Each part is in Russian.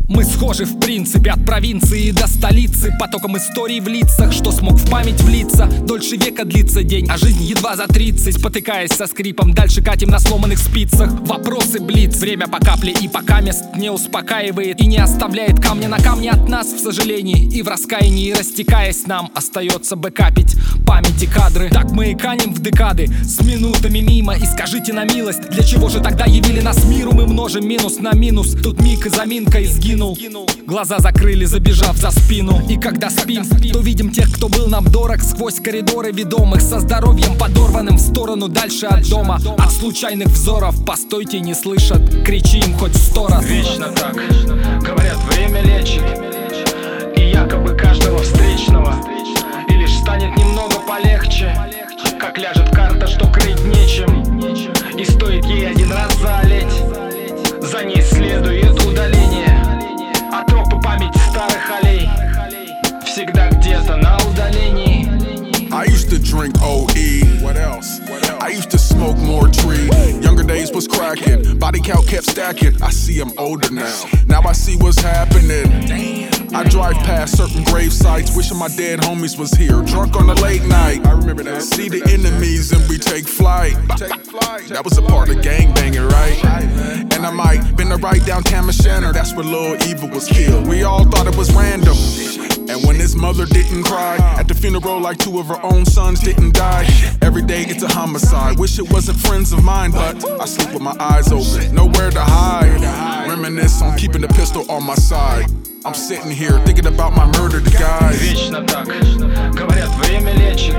Мы схожи в принципе от провинции до столицы. Потоком историй в лицах, что смог в память влиться. Дольше века длится день, а жизнь едва за 30. Спотыкаясь со скрипом, дальше катим на сломанных спицах. Вопросы блиц, время по капле и пока мест не успокаивает и не оставляет камня на камне от нас в сожалении. И в раскаянии, растекаясь, нам остается бэкапить памяти кадры. Так мы и канем в декады с минутами мимо. И скажите на милость, для чего же тогда явили нас миру? Мы множим минус на минус, тут миг и заминка и сгинул. Глаза закрыли, забежав за спину. И когда спим, то видим тех, кто был нам дорог. Сквозь коридоры ведомых, со здоровьем подорванным в сторону дальше от дома. От случайных взоров, постойте, не слышат, кричи им хоть 100 раз. Вечно так, говорят, время лечит, и якобы каждого встречного. И лишь станет немного полегче, как ляжет карта, что крыть нечем. И стоит ей один раз залеть, за ней следует удаление. А тропы памяти старых аллей всегда где-то на удалении. I used to drink OE. What else? I used to smoke more tree. Younger days was cracking. Body count kept stacking. I see I'm older now. Now I see what's happening. I drive past certain grave sites, wishing my dead homies was here. Drunk on a late night. I remember that. See the enemies and we take flight. That was a part of gangbanging, right? And I might been to right downtown Machana. That's where Lil Evil was killed. We all thought it was random. And when his mother didn't cry at the funeral like 2 of her own sons didn't die. Every day it's a homicide. Wish it wasn't friends of mine, but I sleep with my eyes open, nowhere to hide. Reminisce on keeping the pistol on my side. I'm sitting here thinking about my murdered guys. Вечно так, говорят, время лечит,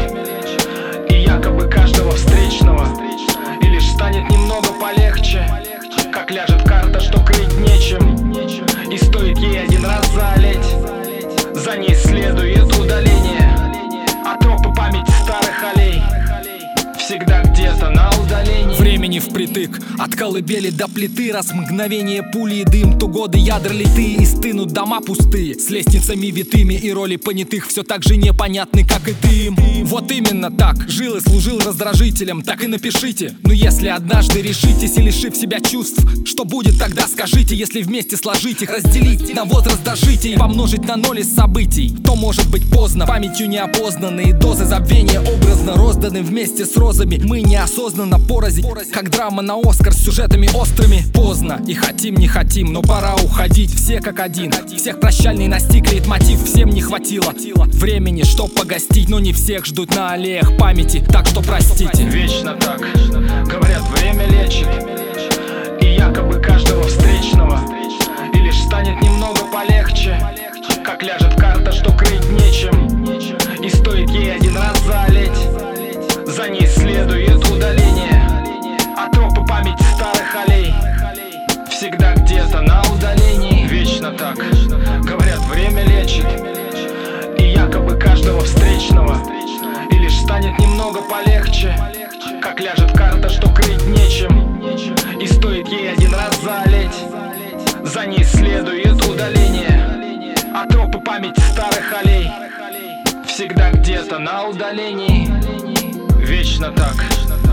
и якобы каждого встречного. И лишь станет немного полегче, как ляжет карта, что крыть нечем. И стоит ей один раз залеть, за ней следует удаление. А тропы памяти старых аллей всегда где-то на удалении. Времени впритык, от колыбели до плиты. Раз мгновение пули и дым, то годы ядра литые. И стынут дома пустые, с лестницами витыми. И роли понятых все так же непонятны, как и ты им. Вот именно так, жил и служил раздражителем. Так и напишите, но если однажды решитесь и лишив себя чувств, что будет тогда, скажите. Если вместе сложить их, разделить на возраст дожития и помножить на 0 из событий, то может быть поздно. Памятью неопознанные дозы забвения образно розданы вместе с розами. Мы неосознанно порознь, как драма на Оскар с сюжетами острыми. Поздно, и хотим, не хотим, но пора уходить. Все как один, всех прощальный настиг лейтмотив. Всем не хватило времени, чтоб погостить, но не всех ждут на аллеях памяти, так что простите. Вечно так, говорят, время лечит, и якобы каждого встречного. И лишь станет немного полегче, как ляжет карта, что крыть нечем. И стоит ей один раз залеть, за ней следует удаление. А тропы памяти старых аллей всегда где-то на удалении. Вечно так, говорят, время лечит, и якобы каждого встречного. И лишь станет немного полегче, как ляжет карта, что крыть нечем. И стоит ей один раз залеть, за ней следует удаление. А тропы памяти старых аллей всегда где-то на удалении. Вечно так.